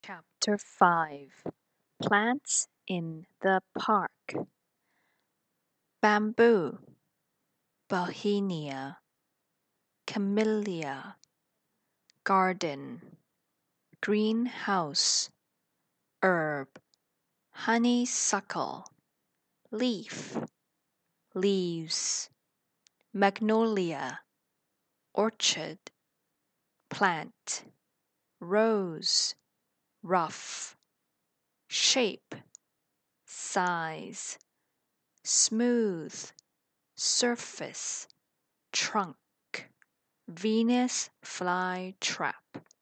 Chapter 5 Plants in the Park. Bamboo, Bauhinia, Camellia, Garden, Greenhouse, Herb, Honeysuckle, Leaf, Leaves, Magnolia, Orchid, Plant, Rose, Rough, Shape, Size, Smooth, Surface, Trunk, Venus fly trap.